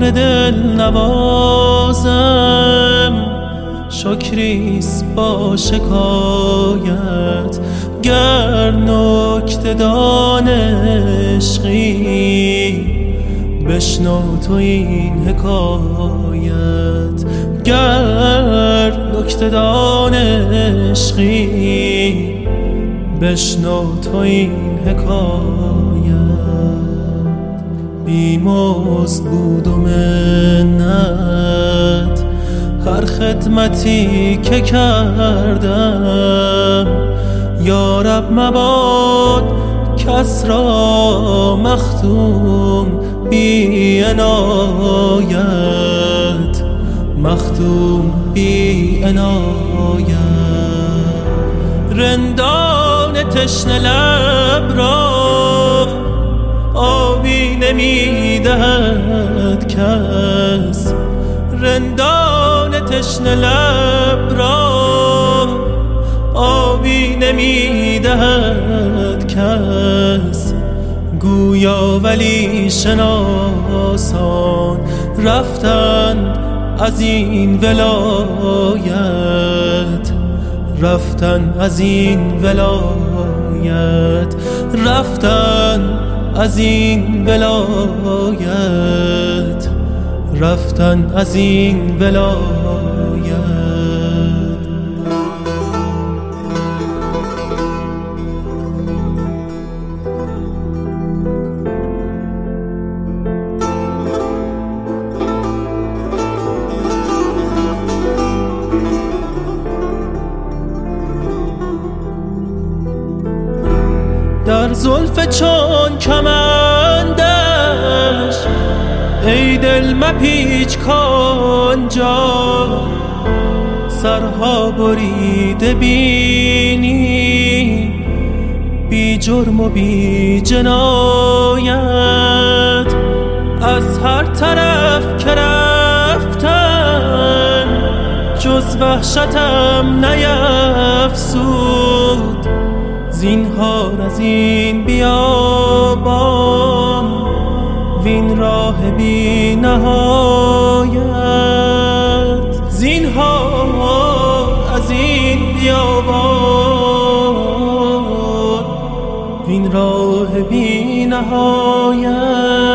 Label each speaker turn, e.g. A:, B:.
A: بار دل نوازم، شکریست با شکایت. گر نکته دان عشقی بشنو تو این حکایت. گر نکته دان عشقی بشنو تو این حکایت. بی‌مزد بود و منت هر خدمتی که کردم، یا رب مباد کس را مختوم بی عنایت، مختوم بی عنایت. رندان تشنه لب را آبی نمیدهد کس، رندان تشنه لب را آبی نمیدهد کس. گویا ولی شناسان رفتند از این ولایت، رفتن از این ولایت، رفتن از این ولایت، رفتن از این ولایت. در زلف چون کمندش ای دل مپیچ کانجا، سرها بریده بینی بی جرم و بی جنایت. از هر طرف که رفتم جز وحشتم نیفزود، زینهار از این بیابان وین راه بی نهایت. زینهار از این بیابان وین راه بی نهایت.